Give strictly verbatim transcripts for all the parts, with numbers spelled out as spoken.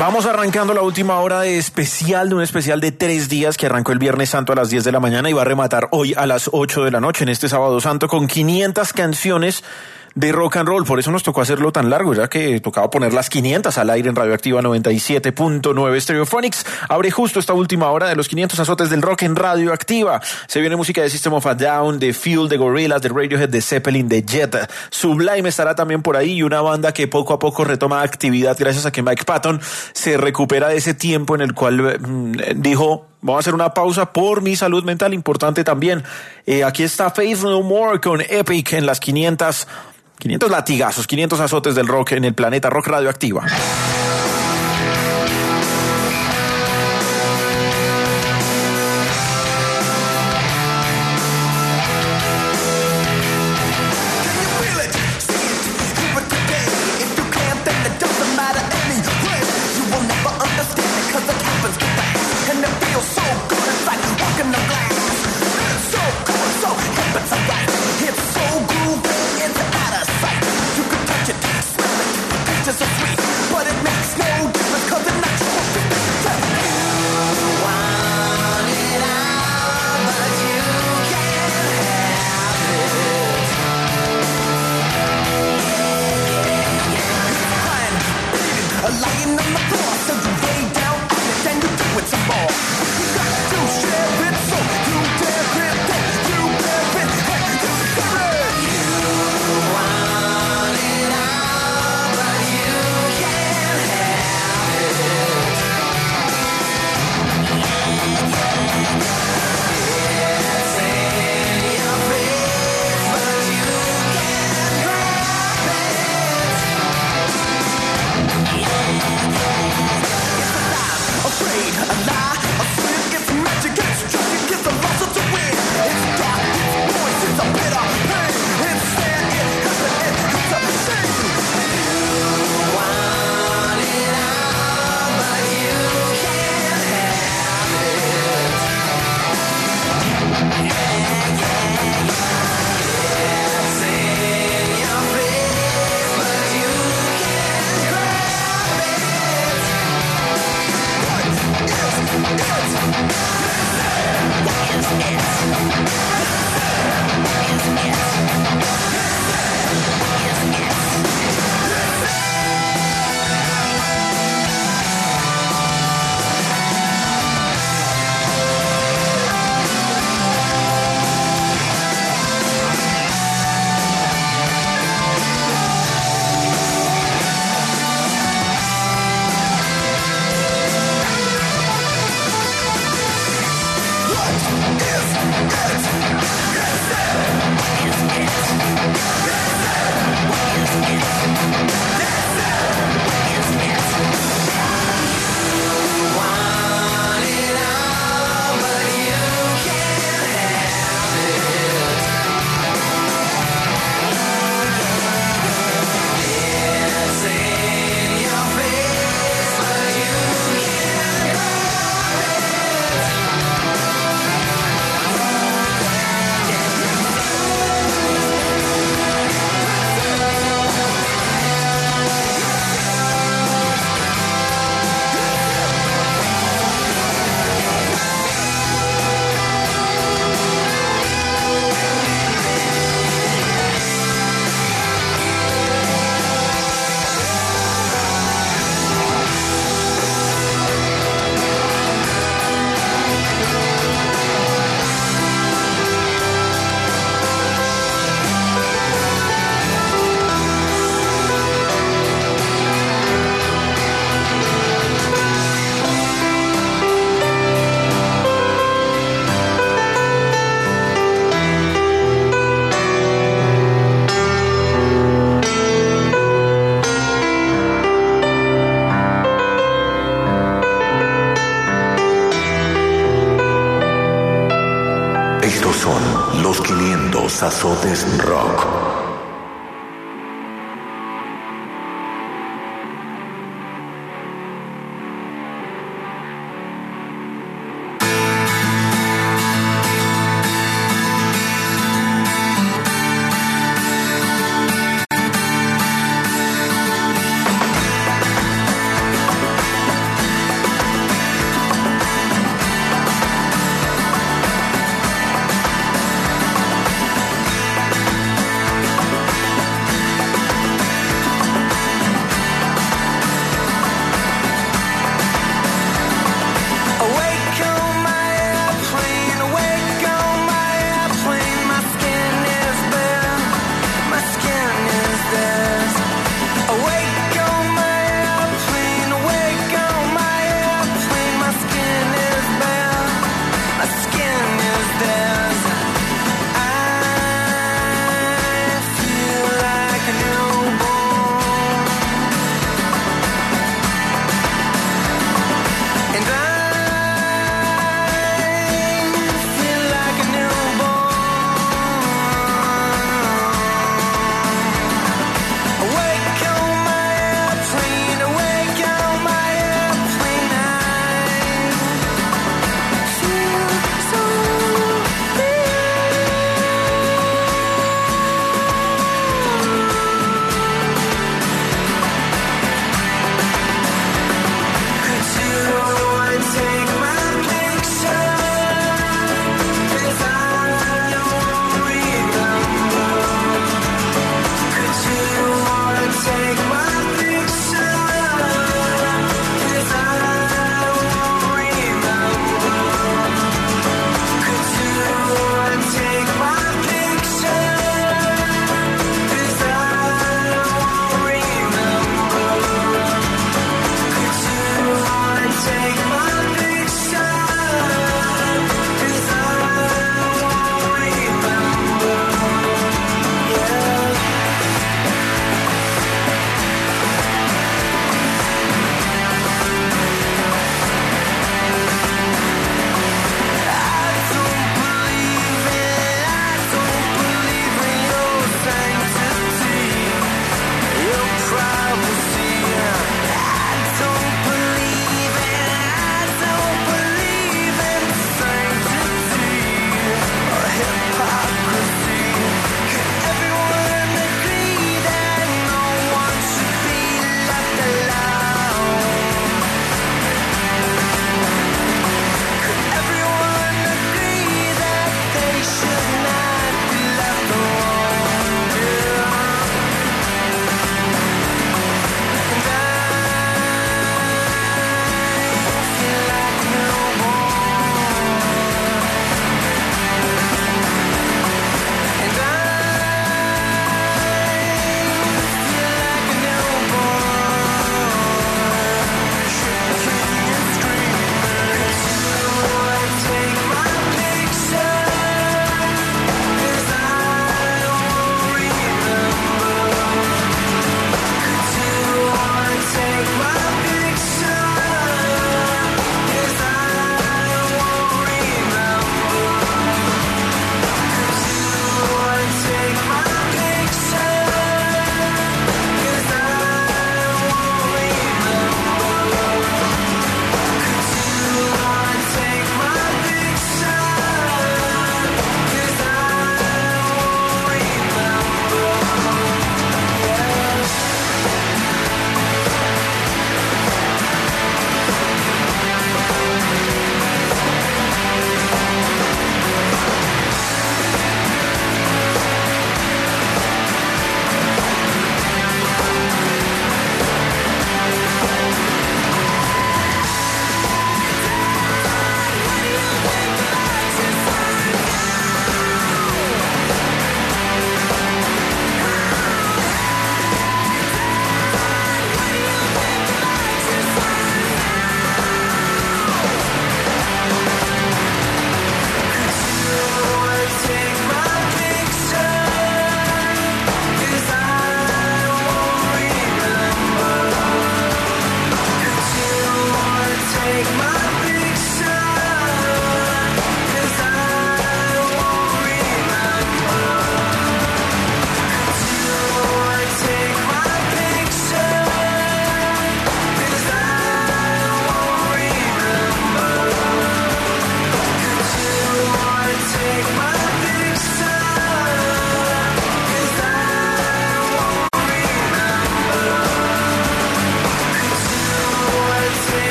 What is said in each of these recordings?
Vamos arrancando la última hora de especial, de un especial de tres días que arrancó el Viernes Santo a las diez de la mañana y va a rematar hoy a las ocho de la noche en este Sábado Santo con quinientas canciones de rock and roll. Por eso nos tocó hacerlo tan largo, ya que tocaba poner las quinientas al aire en Radioactiva noventa y siete punto nueve. Stereophonics abre justo esta última hora de los quinientos azotes del rock en Radioactiva. Se viene música de System of a Down, de Fuel, de Gorillaz, de Radiohead, de Zeppelin, de Jet. Sublime estará también por ahí y una banda que poco a poco retoma actividad gracias a que Mike Patton se recupera de ese tiempo en el cual mmm, dijo: vamos a hacer una pausa por mi salud mental, importante también. Eh, aquí está Faith No More con Epic en las quinientas, quinientos latigazos, quinientos azotes del rock en el planeta Rock Radioactiva. Estos son los quinientos azotes rock.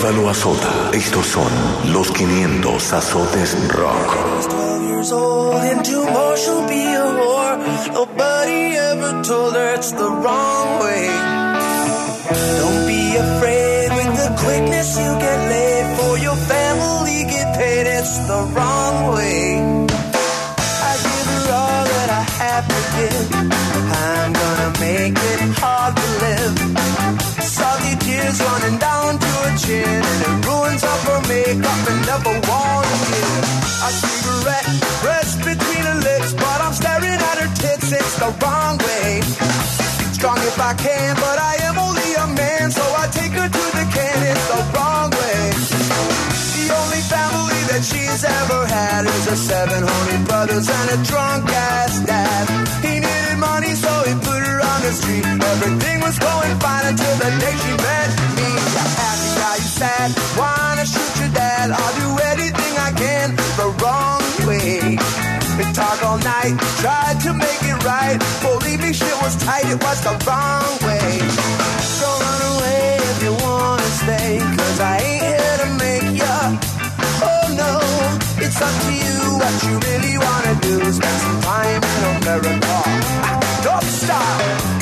vida lo azota. Estos son los quinientos azotes rock. twelve years old and tomorrow she'll be a whore. Nobody ever told her it's the wrong way. Don't be afraid with the quickness you get laid. For your family get paid, it's the wrong way. I give her all that I have to give. I'm gonna make it hard to live. Salty tears running down to her chin, and it ruins up her makeup and never wanna give. A cigarette pressed between her lips, but I'm staring at her tits, it's the wrong way. Strong if I can, but I am only a man, so I take her to the can, it's the wrong way. The only family that she's ever had is her seven horny brothers and a drunk-ass dad. He needed money, so he put her on the street. Everything was going fine until the day she met me. You're happy, are you sad? Wanna shoot your dad? I'll do anything I can the wrong way. We talk all night, tried to make it right. Believe me, shit was tight, it was the wrong way. Don't run away if you wanna stay, cause I ain't here to make ya. Oh no, it's up to you. What you really wanna do is spend some time in America. Don't stop.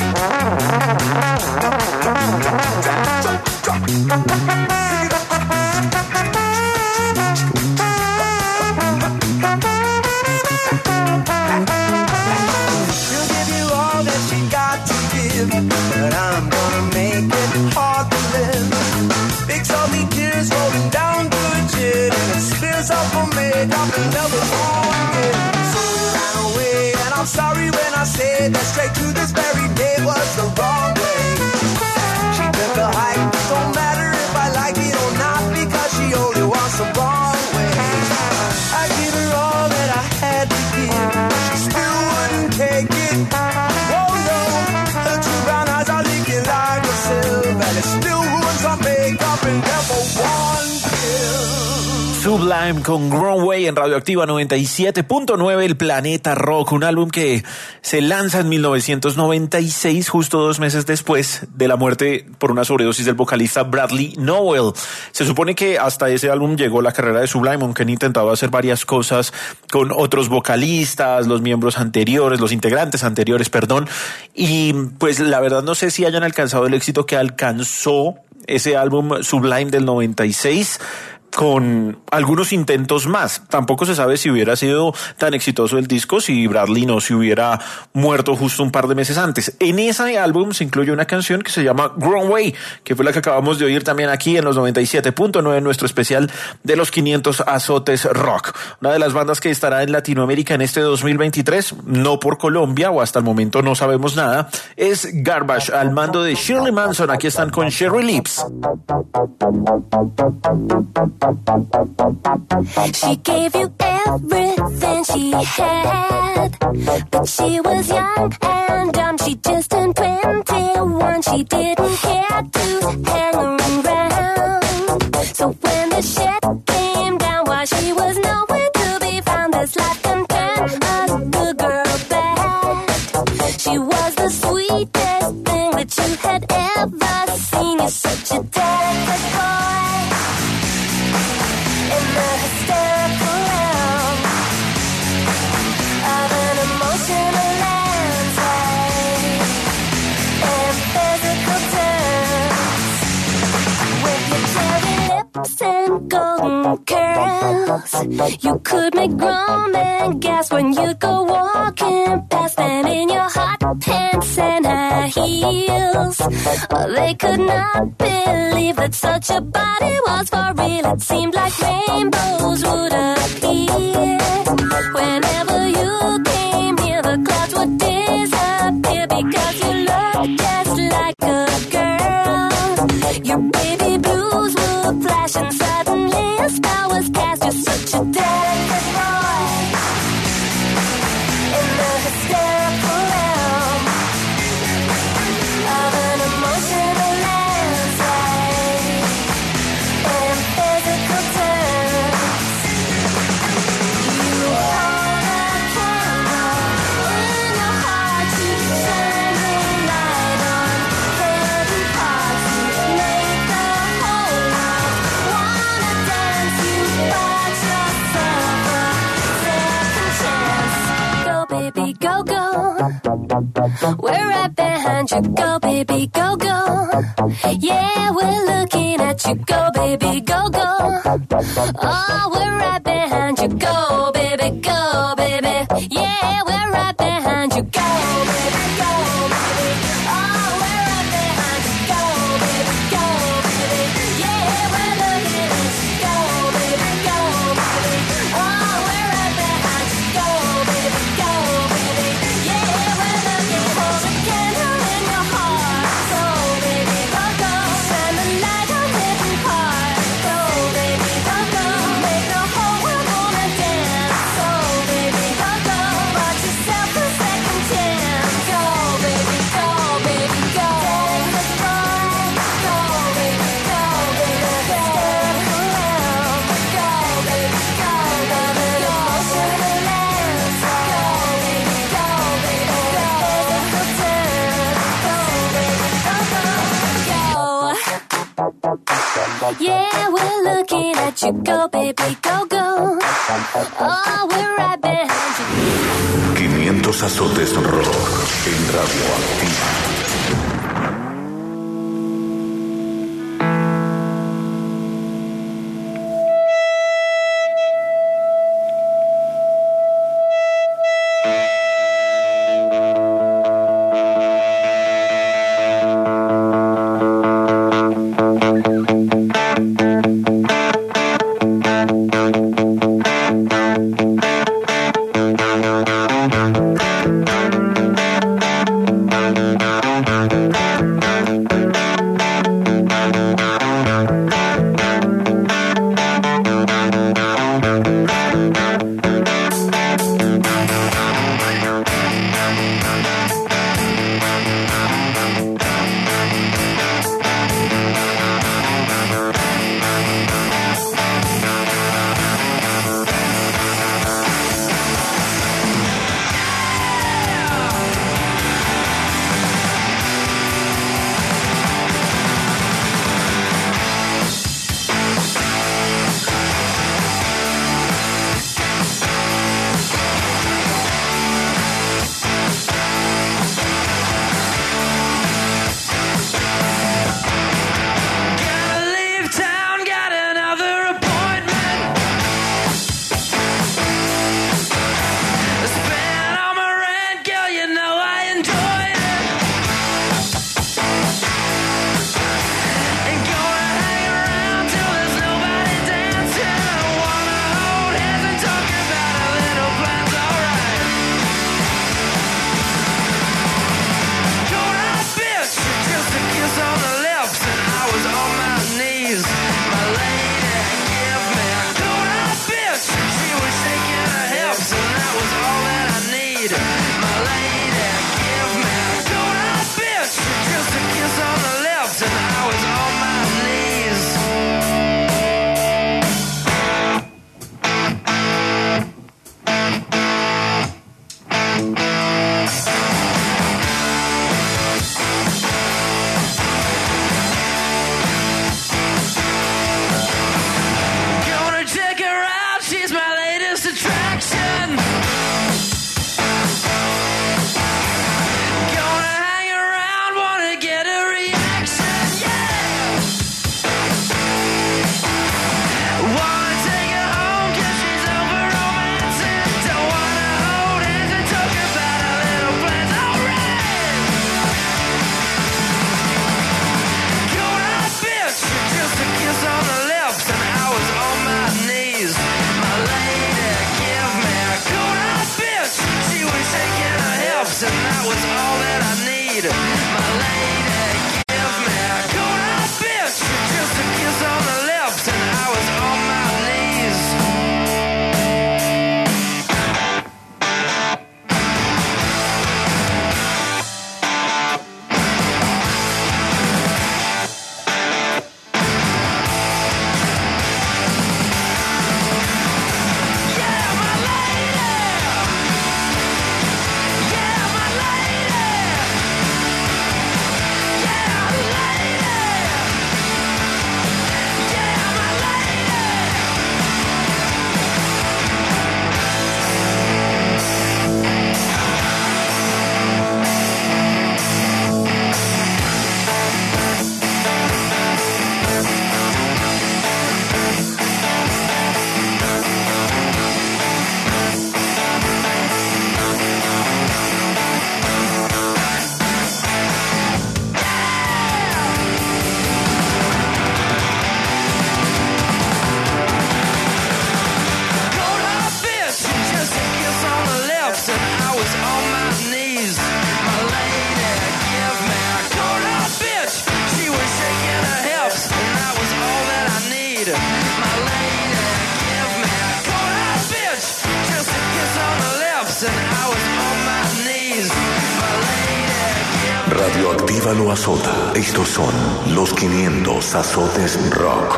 She'll give you all that she got to give, but I'm gonna make it hard to live. Big salty tears rolling down to her chin, and it spills up her makeup and never on again. So we ran away, and I'm sorry when I said that straight to this very day was the wrong way. She took a hike, don't matter if I like it or not, because she only wants the wrong way. I give her all that I had to give, she still wouldn't take it. Oh no, her two brown eyes are leaking like a sieve, and it still ruins her makeup and never one kill. Sublime con Grown Way en Radioactiva noventa y siete punto nueve, El Planeta Rock, un álbum que se lanza en mil novecientos noventa y seis, justo dos meses después de la muerte por una sobredosis del vocalista Bradley Nowell. Se supone que hasta ese álbum llegó la carrera de Sublime, aunque han intentado hacer varias cosas con otros vocalistas, los miembros anteriores, los integrantes anteriores, perdón, y pues la verdad no sé si hayan alcanzado el éxito que alcanzó ese álbum Sublime del noventa y seis, con algunos intentos más. Tampoco se sabe si hubiera sido tan exitoso el disco si Bradley no se hubiera muerto justo un par de meses antes. En ese álbum se incluye una canción que se llama Grown Way, que fue la que acabamos de oír también aquí en los noventa y siete punto nueve, en nuestro especial de los quinientos azotes rock. Una de las bandas que estará en Latinoamérica en este dos mil veintitrés, no por Colombia, o hasta el momento no sabemos nada, es Garbage, al mando de Shirley Manson. Aquí están con Cherry Lips. She gave you everything she had, but she was young and dumb. She just turned twenty-one. She didn't care to hang around. So when the shit came down, while she was nowhere to be found, this life can turn a good girl bad. She was the sweetest thing that you had ever seen. You're such a delicate boy in the hysterical realm of an emotional landslide and physical terms. With your cherry lips and golden curls, you could make grown men gasp when you go walking past them in your hot pants and high heels. Oh, they could not believe that such a body was for real. It seemed like rainbows would appear whenever you came near. The clouds would disappear because you looked just like a girl. Your baby blues would flash and suddenly a spell was cast. You're such a delicate boy in the hysterical realm of an emotional landslide and physical terms. You hold a candle in your heart to shine the light on hidden parts. You make the whole world we're right behind you. Go, baby, go, go. Yeah, we're looking at you. Go, baby, go, go. Oh, we're right behind you. Go, baby, go, baby. Yeah, we're right behind you. Go, baby, go, baby. Oh, we're right behind you. Go, baby, go, baby. Yeah, we're looking at you. Go, baby, go, baby. Oh, we're right behind you. Go, baby, go, baby. Yeah, we're looking for the candle in your heart. Go, baby, go, go. Shine the light on every part. Go, baby, go, go. Make the whole world wanna dance. Go, baby, go, go. Watch yourself a second chance. Go, baby, go, baby, go. Dance the floor. Go, baby, go, baby, go. Go, baby, go, baby, go. Shoot the lens. Go, baby, go, baby, go. Physical turn. Go, baby, go, go, go. Yeah, we're looking at you. Go, baby, go, go. Oh, we're right behind you. quinientos azotes rock en Radioactiva. Yeah, picture. My lady, give me a cold hard bitch. Just a kiss on the lips and I was on my knees. My lady, give me... Radioactiva lo azota. Estos son los quinientos azotes rock.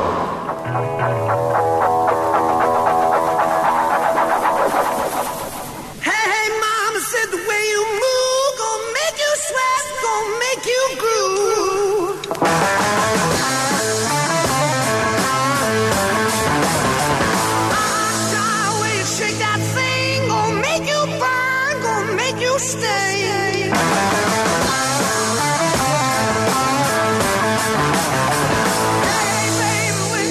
Hey, baby,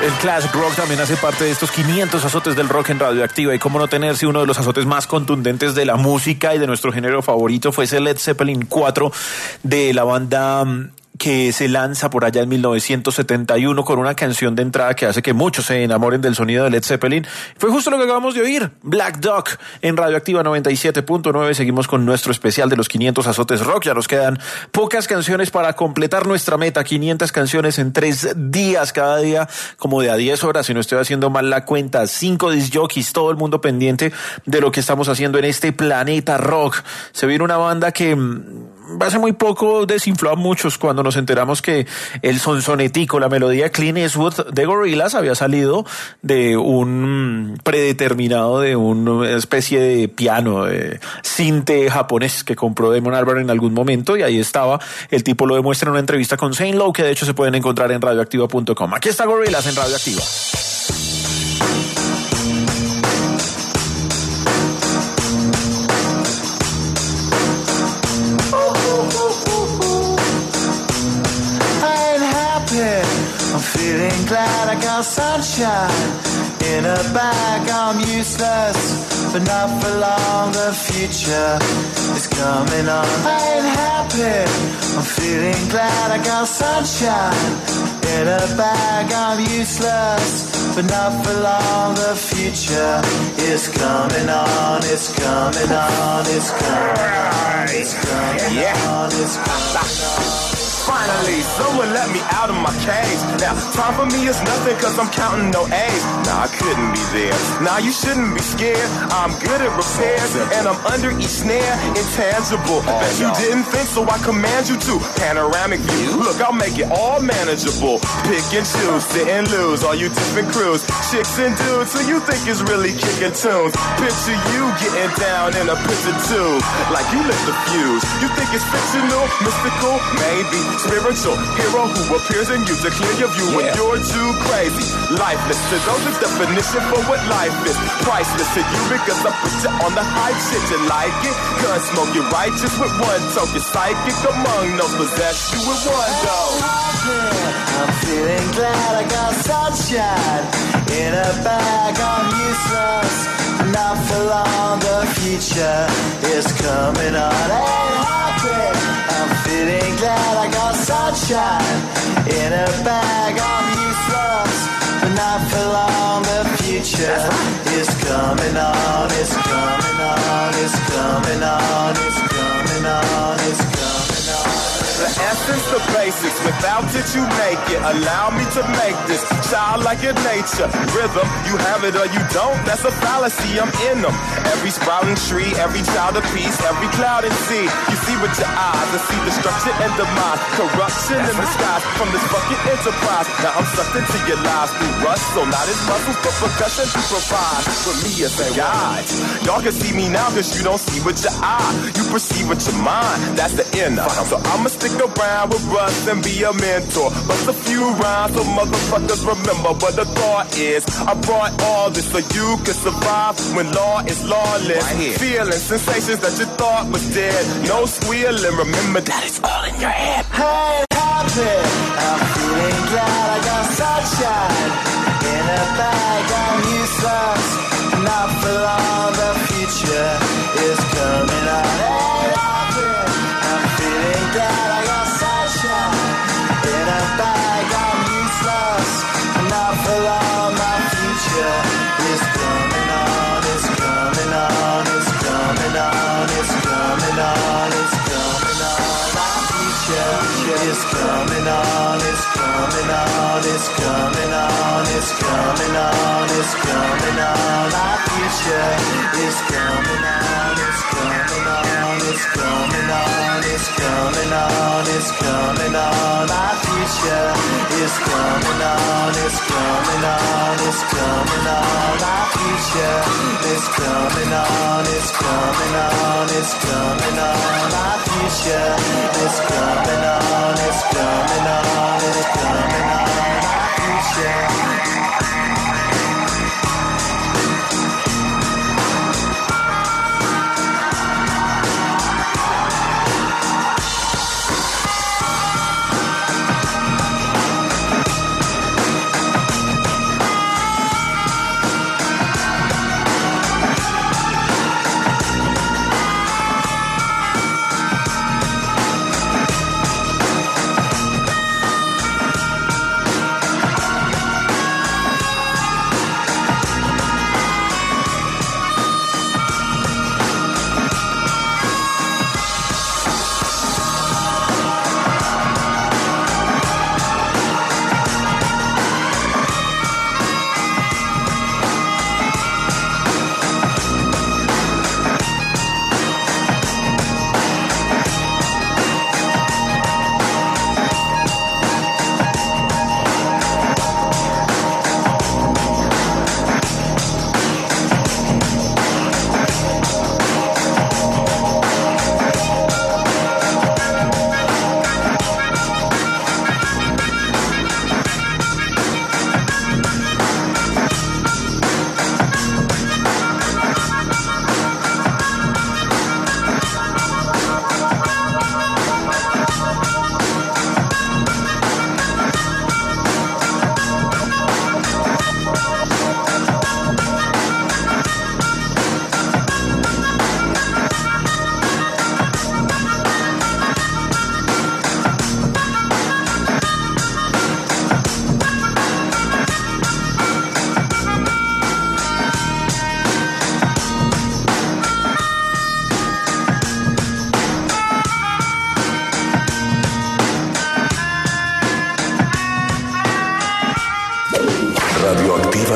el classic rock también hace parte de estos quinientos azotes del rock en Radioactiva. Y cómo no tener si uno de los azotes más contundentes de la música y de nuestro género favorito fue ese Led Zeppelin cuatro de la banda que se lanza por allá en mil novecientos setenta y uno con una canción de entrada que hace que muchos se enamoren del sonido de Led Zeppelin. Fue justo lo que acabamos de oír, Black Dog en Radioactiva noventa y siete punto nueve. Seguimos con nuestro especial de los quinientos azotes rock. Ya nos quedan pocas canciones para completar nuestra meta, quinientas canciones en tres días, cada día como de a diez horas, si no estoy haciendo mal la cuenta, cinco disc jockeys, todo el mundo pendiente de lo que estamos haciendo en este planeta rock. Se viene una banda que hace muy poco desinfló a muchos cuando nos enteramos que el sonsonetico, la melodía Clint Eastwood de Gorillaz había salido de un predeterminado, de una especie de piano, de sinte japonés que compró Damon Albarn en algún momento, y ahí estaba. El tipo lo demuestra en una entrevista con Saint Lowe, que de hecho se pueden encontrar en radioactiva punto com. Aquí está Gorillaz en Radioactiva. I'm feeling glad I got sunshine in a bag. I'm useless, but not for long. The future is coming on. I ain't happy. I'm feeling glad I got sunshine in a bag. I'm useless, but not for long. The future is coming on. It's coming on. It's coming on. It's coming on. It's coming on. Finally, someone let me out of my cage. Now, time for me is nothing cause I'm counting no A's. Nah, I couldn't be there. Nah, you shouldn't be scared. I'm good at repairs and I'm under each snare. Intangible. Oh, Bet you no. didn't think, so I command you to. Panoramic view. Look, I'll make it all manageable. Pick and choose, sit and lose. All you different crews, chicks and dudes who you think is really kicking tunes. Picture you getting down in a picture tube. Like you lit the fuse. You think it's fictional, mystical, maybe. Spiritual hero who appears in you to clear your view yeah. when you're too crazy. Lifeless to those, the definition for what life is. Priceless to you because I put you on the hype shit. You like it? Gun smoke, you're righteous with one token. Psychic among no possess you with one go. I'm feeling glad I got sunshine in a bag. I'm useless, not for long. The future is coming on. Ain't happy. I'm feeling glad I got sunshine in a bag. I'm useless, but not for long. The future is coming on. It's coming on. It's coming on. It's coming on. It's coming on. The essence, the basics, without it you make it. Allow me to make this childlike in nature. Rhythm, you have it or you don't, that's a fallacy, I'm in them. Every sprouting tree, every child of peace, every cloud and sea. You see with your eyes and see destruction and demise. Corruption in the skies from this fucking enterprise. Now I'm sucked into your lives through rust, so not as muscles, but percussion to provide. For me as a guide, y'all can see me now cause you don't see with your eye. You perceive with your mind, that's the inner. So I'ma stick around with Russ and be a mentor. Bust a few rhymes so motherfuckers remember what the thought is. I brought all this so you can survive when law is lawless. Right. Feeling sensations that you thought was dead. No squealing, remember that it's all in your head. Hey, happy. I'm feeling glad I got sunshine in a bag. I'm useless, not for long. The future is coming on. Hey, happy. I'm feeling glad I got sunshine in a bag. I'm useless, not for long. My future is coming on. It's coming on. It's coming on. It's coming on. It's coming on. My future is coming on. It's coming on. It's coming on. It's coming on. It's coming on. My future is coming on. It's coming on. It's coming on. It's coming on. It's coming on. My future is coming on. It's coming on. It's coming on. My future is coming on. It's coming on. It's coming on. My future is coming on. It's coming on. It's coming on. My future.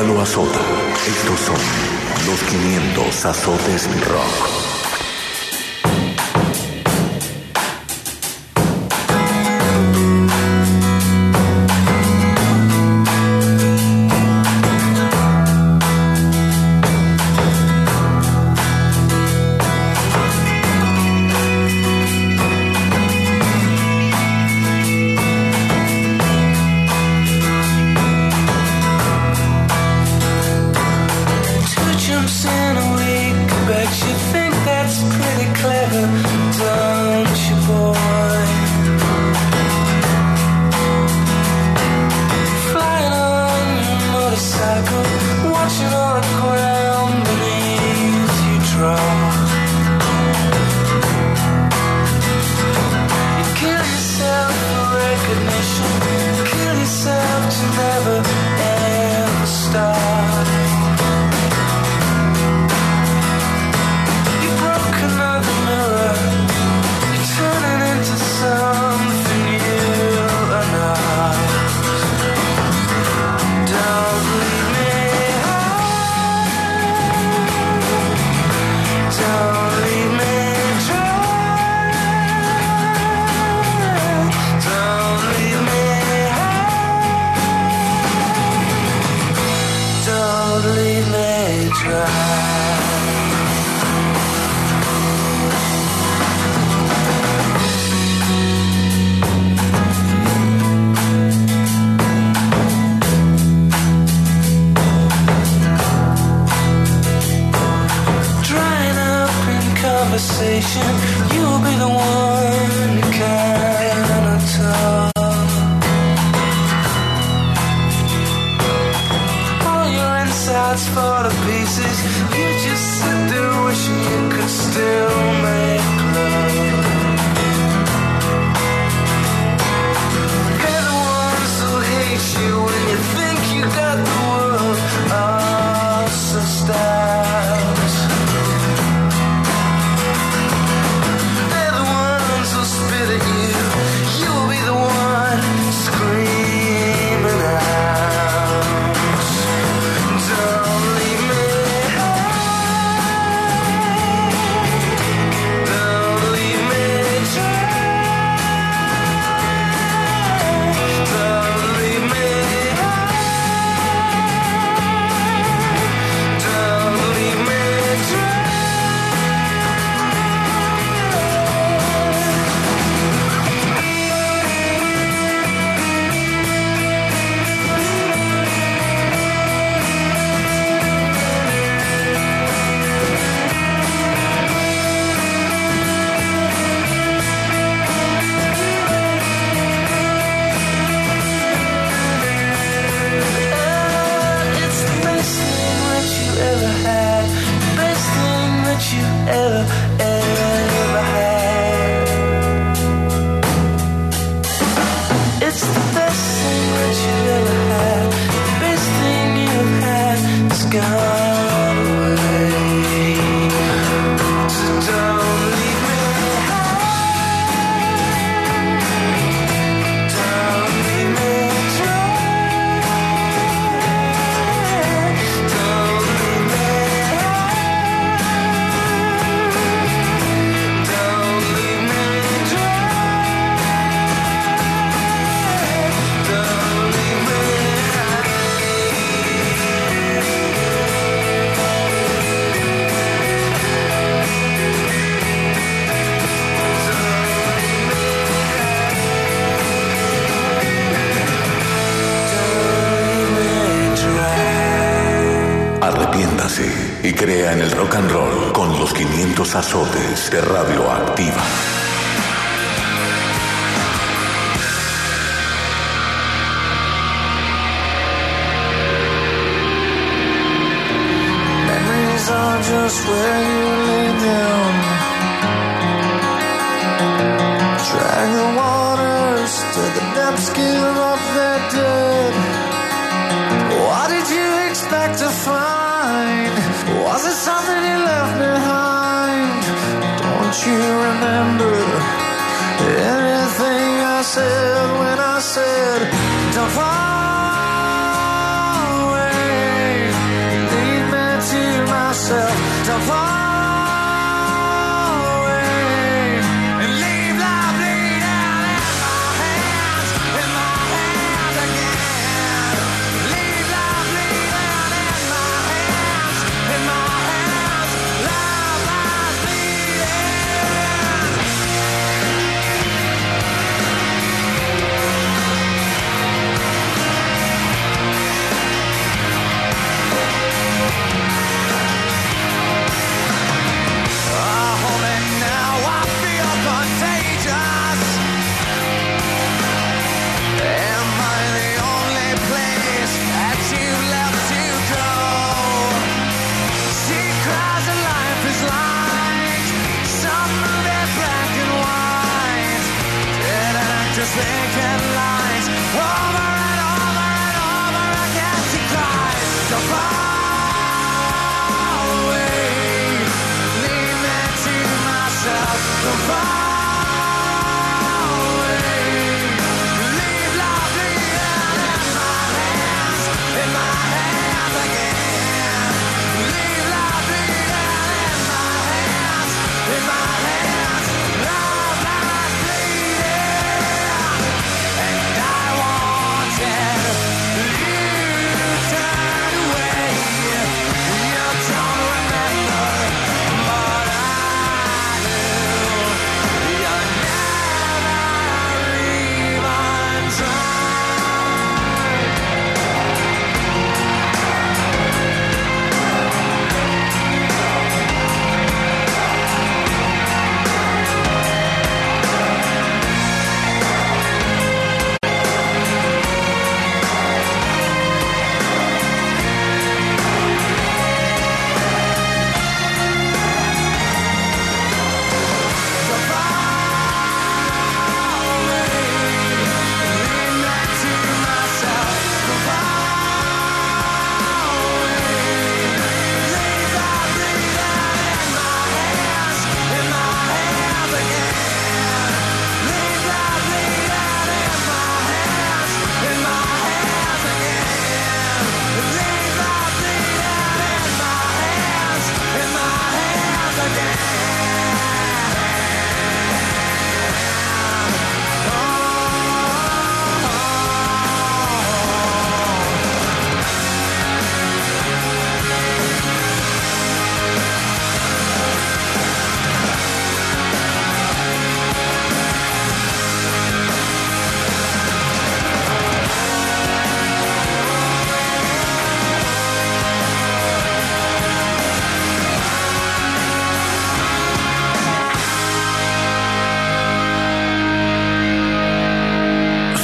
vida lo azota. Estos son los quinientos azotes rock. You'll be the one who cannot talk. All your insides fall to pieces. You just sit there wishing you could still make love. They're the ones who hate you when you think you got the world all sussed out. Arrepiéntase y crea en el rock and roll con los quinientos azotes de Radioactiva. Memories are just where you lay down. Drag the waters to the depths, give up their dead. What did you expect to find? Was it something you left behind? Don't you remember anything I said when I said don't fall away?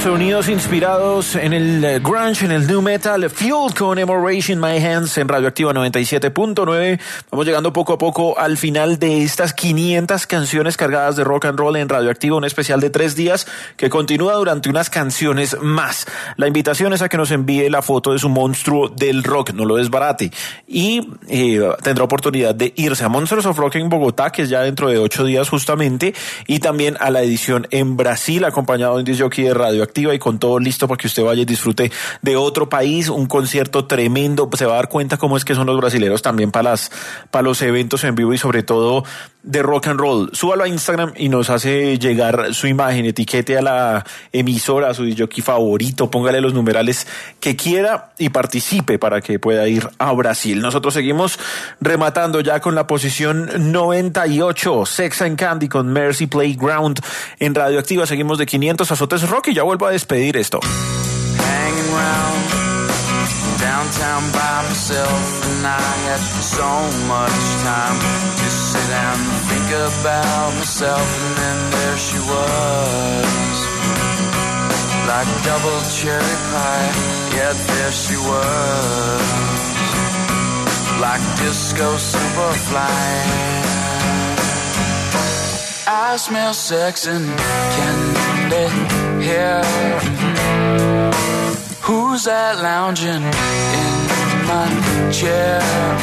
sonidos inspirados en el grunge, en el new metal, Fueled con Hemorrhage in My Hands en Radioactiva noventa y siete punto nueve. Vamos llegando poco a poco al final de estas quinientas canciones cargadas de rock and roll en Radioactiva, un especial de tres días que continúa durante unas canciones más. La invitación es a que nos envíe la foto de su monstruo del rock, no lo desbarate, y eh, tendrá oportunidad de irse a Monsters of Rock en Bogotá, que es ya dentro de ocho días justamente, y también a la edición en Brasil, acompañado de un disc jockey de Radioactiva y con todo listo para que usted vaya y disfrute de otro país, un concierto tremendo. Se va a dar cuenta cómo es que son los brasileros también para las para los eventos en vivo y sobre todo de rock and roll. Súbalo a Instagram y nos hace llegar su imagen, etiquete a la emisora, a su disc jockey favorito, póngale los numerales que quiera y participe para que pueda ir a Brasil. Nosotros seguimos rematando ya con la posición noventa y ocho, Sex and Candy con Mercy Playground en Radioactiva. Seguimos de quinientos azotes rock y ya vuelvo a despedir esto. Hanging round downtown by myself, and I had so much time to sit down and think about myself, and then there she was, like double cherry pie, yeah, there she was, like disco superfly. I smell sex and candy here. Who's that lounging in my chair?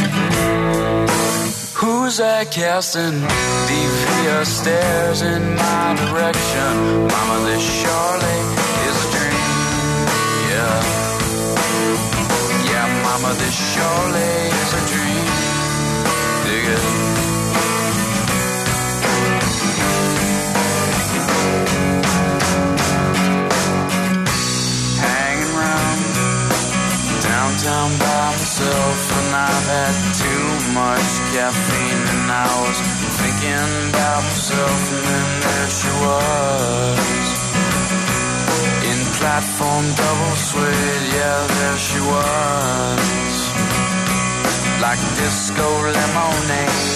Who's that casting devious stares in my direction? Mama, this surely is a dream. Yeah, yeah, mama, this surely is a dream. Dig it. Downtown by myself, and I've had too much caffeine, and I was thinking about myself, and then there she was, in platform double suede, yeah, there she was, like disco lemonade.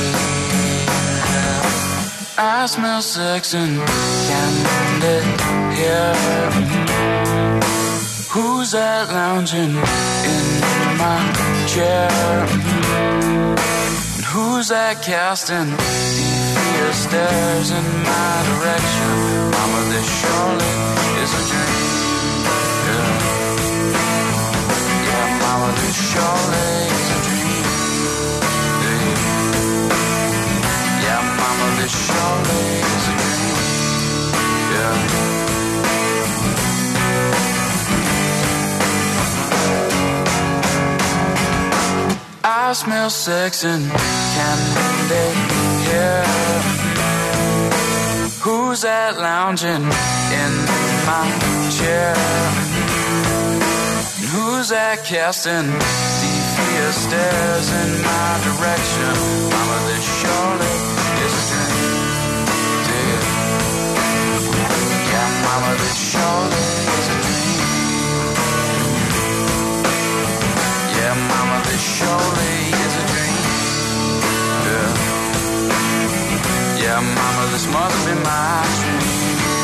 I smell sex and candy here. Who's that lounging in my chair? And who's that casting devious stares in my direction? Mama, this surely is a dream. Yeah, yeah, mama, this surely is a dream. Yeah, yeah, mama, this surely is a dream. Yeah. I smell sex and candy here. Who's that lounging in my chair? And who's that casting devious stares in my direction? Mama, this surely is a dream. Yeah, yeah, mama, this surely is a dream. Yeah, mama, this surely is a dream. Yeah, yeah, mama, this must be my dream.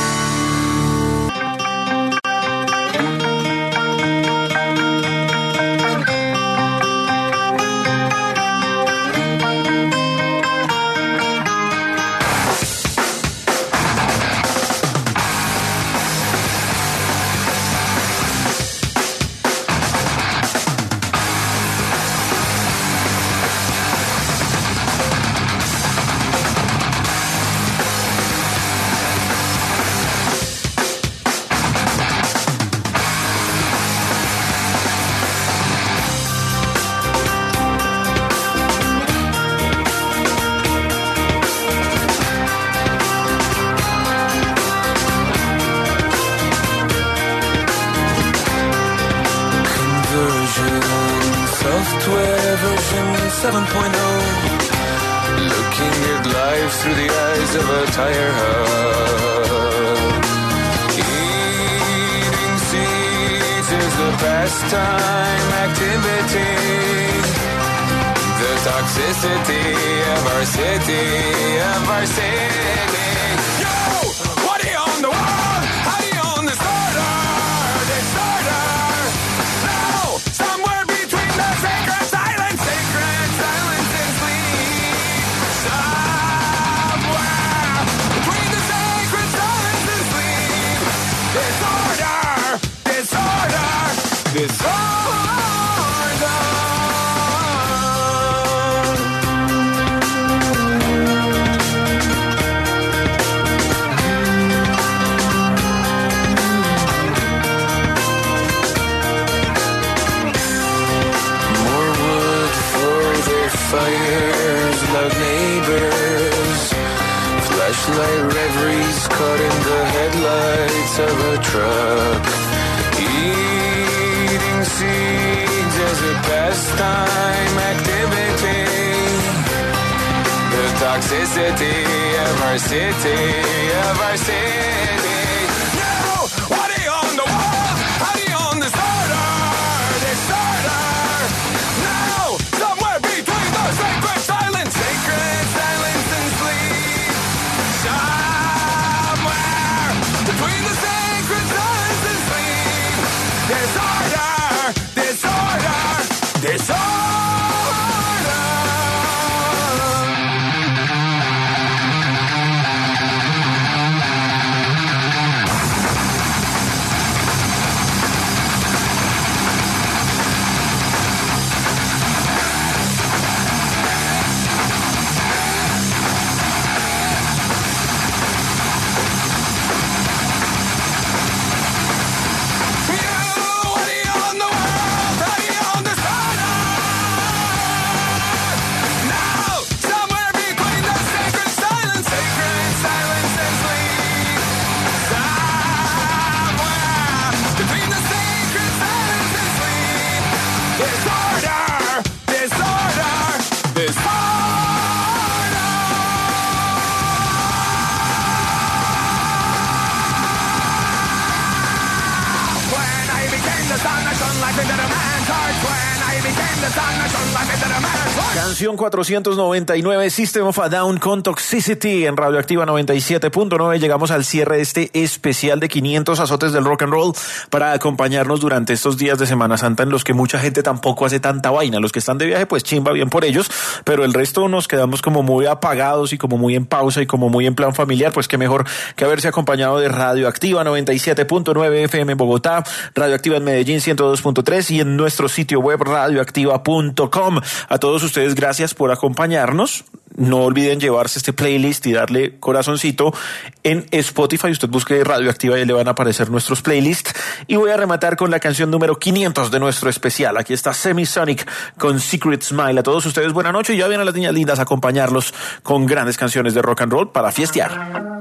seven point oh, looking at life through the eyes of a tire hub. Eating seeds is the pastime activity. The toxicity of our city, of our city. Yo, what are you on the wall? How are you on this order? Disorder, disorder, disorder. More wood for their fires, loud neighbors. Flashlight reveries caught in the headlights of a truck. Eating seeds as a pastime activity. The toxicity of our city, of our city. Now, what are you on the wall? How do you on disorder? Disorder. Now, somewhere between the sacred silence, sacred silence and sleep. Somewhere between the sacred silence and sleep. Disorder, disorder, disorder. Canción cuatrocientos noventa y nueve, System of a Down con Toxicity en Radioactiva noventa y siete punto nueve. Llegamos al cierre de este especial de quinientos azotes del rock and roll para acompañarnos durante estos días de Semana Santa en los que mucha gente tampoco hace tanta vaina. Los que están de viaje, pues chimba, bien por ellos, pero el resto nos quedamos como muy apagados y como muy en pausa y como muy en plan familiar. Pues qué mejor que haberse acompañado de Radioactiva noventa y siete punto nueve F M en Bogotá, Radioactiva en Medellín ciento dos punto tres y en nuestro sitio web radioactiva punto com. A todos ustedes, gracias por acompañarnos. No olviden llevarse este playlist y darle corazoncito en Spotify. Usted busque Radioactiva y le van a aparecer nuestros playlists. Y voy a rematar con la canción número quinientos de nuestro especial. Aquí está Semisonic con Secret Smile. A todos ustedes, buena noche. Y ya vienen las niñas lindas a acompañarlos con grandes canciones de rock and roll para fiestear.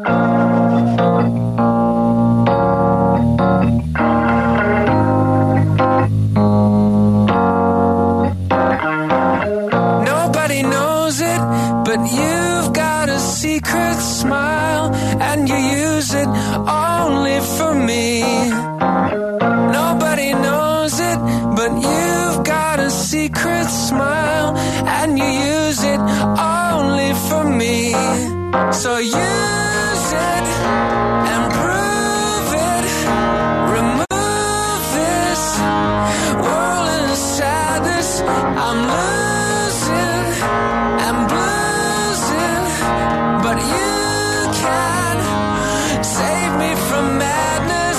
But you've got a secret smile, and you use it only for me. Nobody knows it, but you've got a secret smile, and you use it only for me. So use it and prove it. Remove this world of sadness. I'm losing and blue. But you can save me from madness.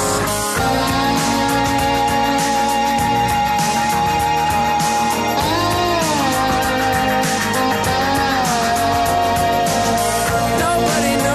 Nobody knows.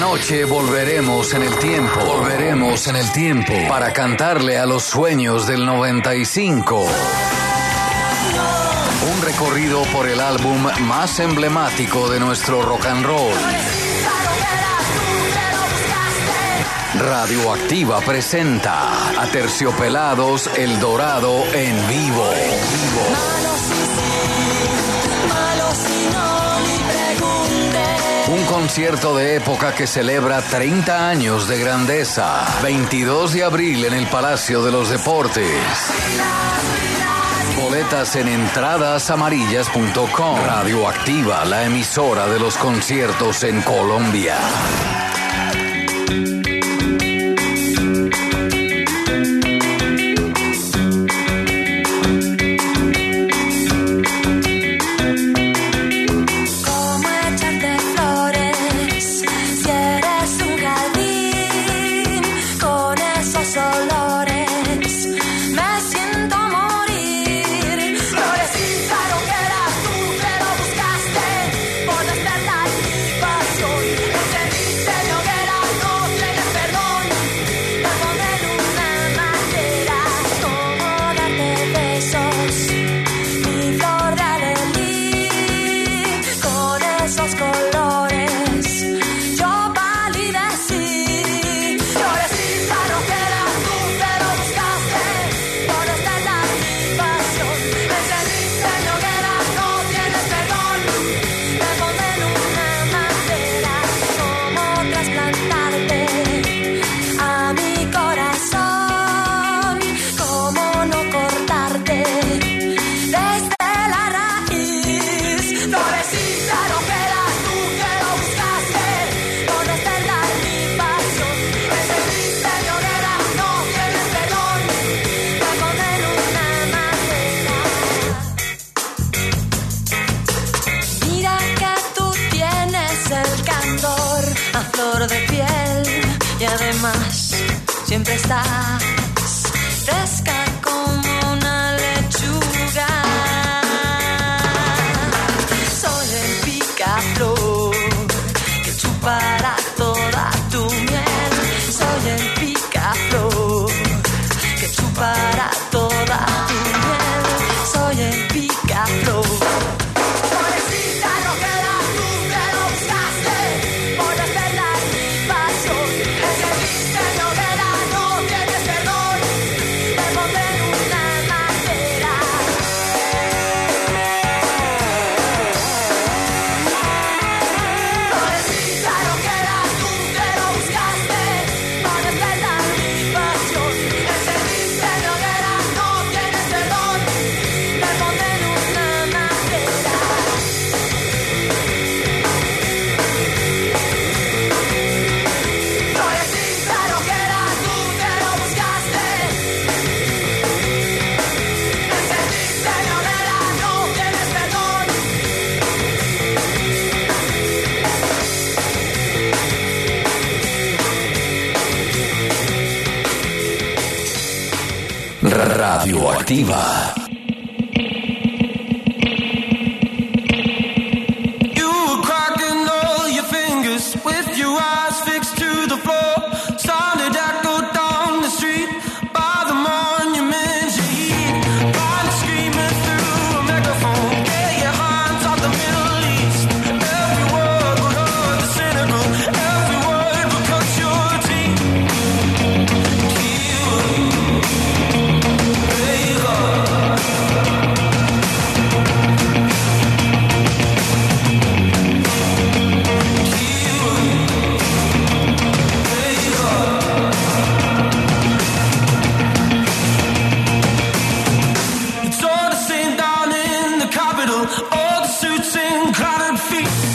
noche volveremos en el tiempo, volveremos en el tiempo para cantarle a los sueños del noventa y cinco. Un recorrido por el álbum más emblemático de nuestro rock and roll. Radioactiva presenta a Terciopelados El Dorado en vivo. Un concierto de época que celebra treinta años de grandeza. veintidós de abril en el Palacio de los Deportes. Boletas en entradas amarillas punto com. Radioactiva, la emisora de los conciertos en Colombia. Siempre estás fresca como una lechuga. Soy el picaflor que chupará toda tu miel. Soy el picaflor que chupará toda tu miel. Soy el picaflor. Radioactiva. All the suits and colored feet.